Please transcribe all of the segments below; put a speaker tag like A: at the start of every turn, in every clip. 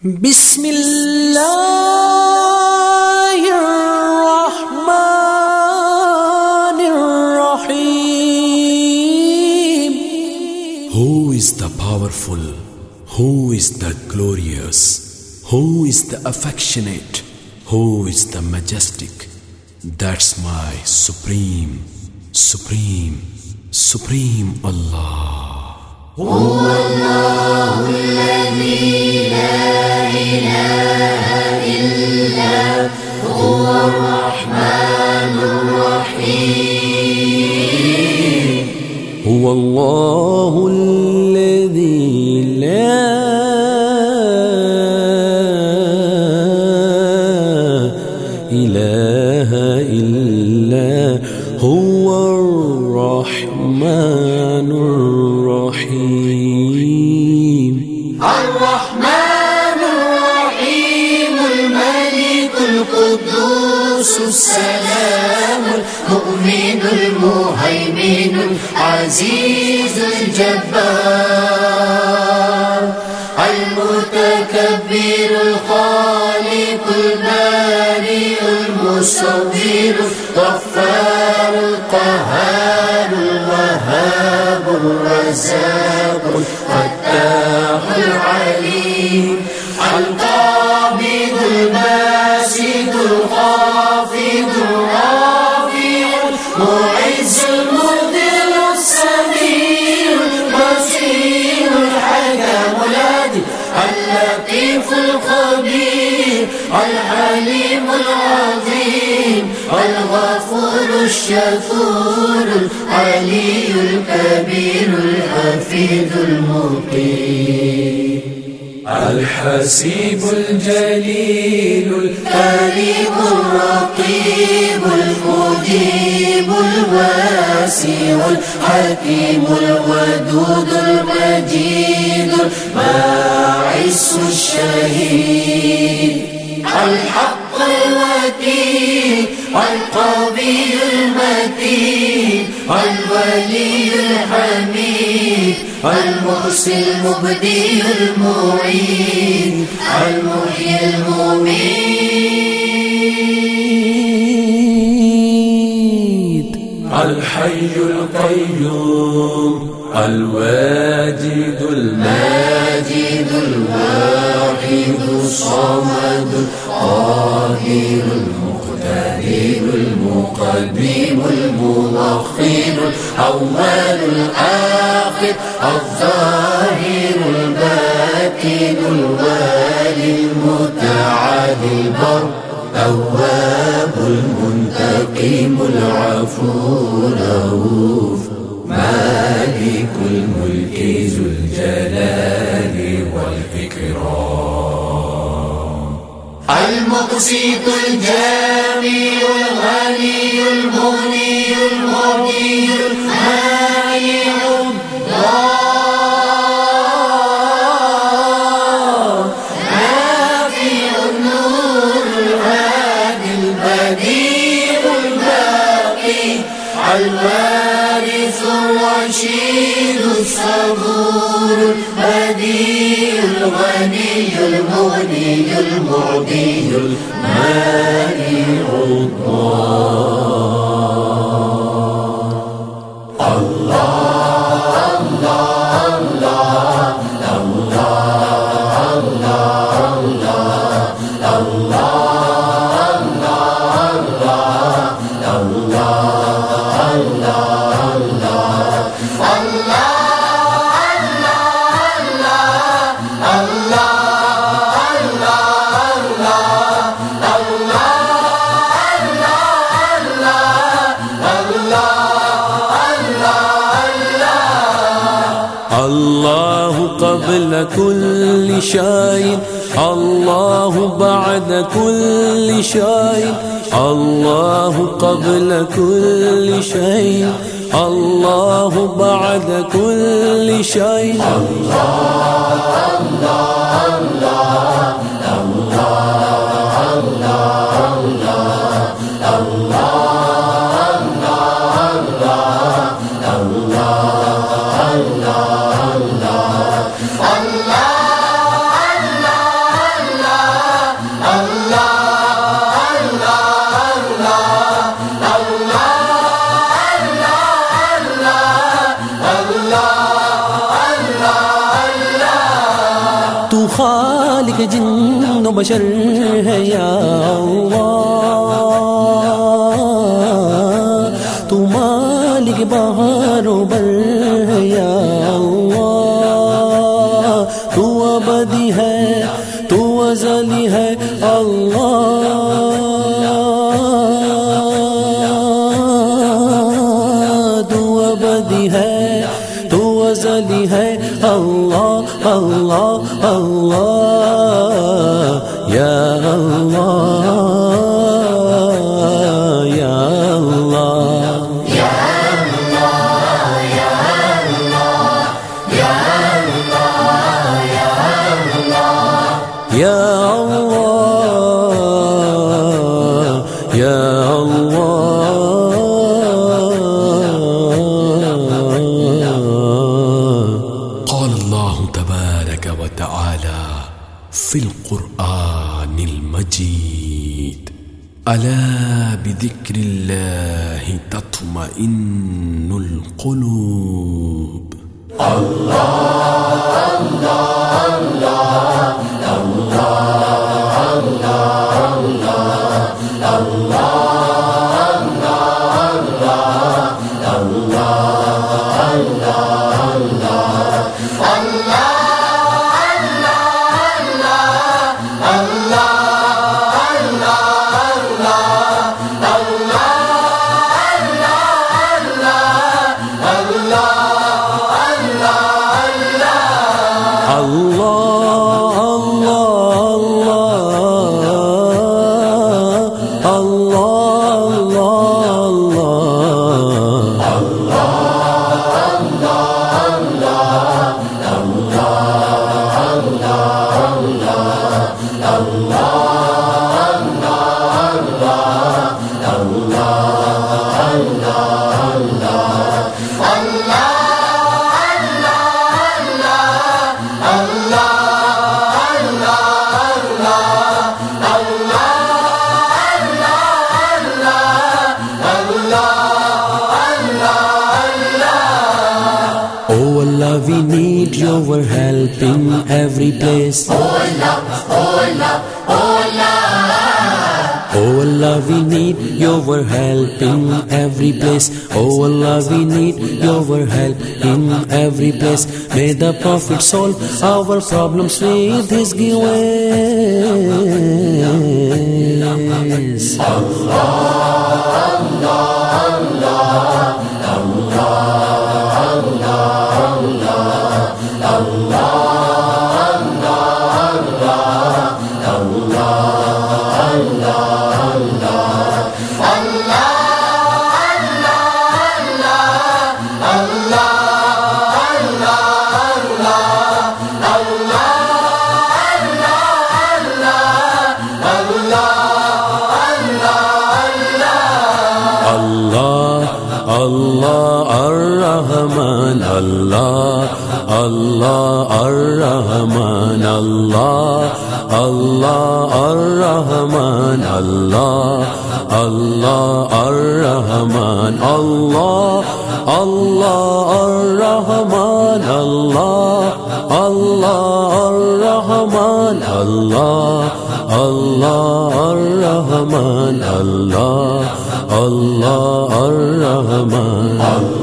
A: بسم الله الرحمن الرحيم.
B: Who is the powerful? Who is the glorious? Who is the affectionate? Who is the majestic? That's my supreme Allah.
C: هو الله الذي لا إله إلا هو الرحمن الرحيم.
A: هو الله الذي لا إله إلا هو الرحمن الرحيم.
C: الرحمن الرحيم الملك القدوس السلام المؤمن المهيمن العزيز الجبار المتكبر الخالق البارئ المصور الغفار القهار الوهاب الرزاق الفتاح العليم القابض الباسط الخافض الرافع المعز المذل السميع البصير الحكم العدل اللطيف الخبير الحليم العظيم الغفور الشكور العلي الكبير الحفيظ المقيم
A: الحسيب الجليل
C: الكريم الرقيب المجيب الواسع الحكيم الودود المجيد الباعث الشهيد الحق الوكيل القوي المتين الولي الحميد المحسن المبدي المعين المحيي المميت
A: الحي القيوم الواجد الماجد الواحد الصمد القاهر المقتدر المقدم المؤخر الأول الآخر الظاهر الباطن الوالي المتعالي البر التواب المنتقم العفو الرؤوف مالك الملك ذو الجلال والإكرام
C: المقسط الجامع الغني المغني المغني المانع الله نافع النور الهادي البديع الباقي الوارث الرشيد الصبور البديع الغني المغني المعطي المانع
A: الله قبل كل شيء الله بعد كل شيء الله قبل كل شيء الله بعد كل شيء الله الله الله الله الله الله الله खालिक जिन्न बशर है या अल्लाह, तू मालिक बहारो बर है या अल्लाह, तू अबदी है तू अज़ली है अल्लाह, तू अबदी है तू अज़ली है अल्लाह अल्लाह अल्लाह या अल्लाह या अल्लाह
C: या अल्लाह या अल्लाह या अल्लाह या अल्लाह
A: या अल्लाह या
B: قال الله تبارك وتعالى في القرآن المجيد ألا بذكر الله تطمئن القلوب
A: Oh Allah, we need your help in every place.
C: Oh Allah, oh Allah, oh Allah.
A: Oh Allah, we need your help in every place. Oh Allah, we need your help in every place. May the Prophet solve our problems with his grace. Allah Ar-Rahman, Allah, Allah Ar-Rahman, Allah, Allah Ar-Rahman, Allah, Allah Ar-Rahman, Allah, Allah Ar-Rahman, Allah, Allah Ar-Rahman, Allah, Allah Ar-Rahman, Allah, Allah Ar-Rahman,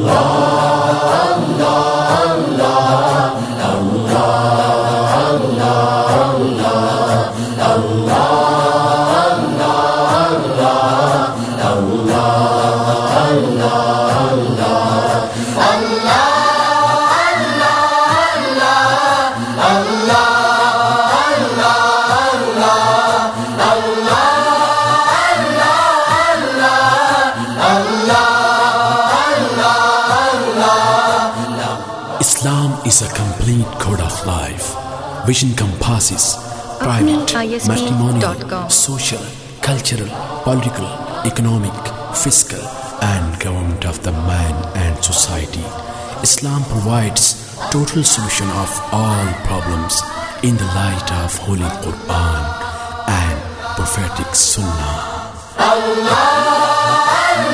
B: Islam is a complete code of life which encompasses private, matrimonial, social, cultural, political, economic, fiscal and government of the man and society. Islam provides total solution of all problems in the light of Holy Quran and prophetic Sunnah.
C: Allah, Allah.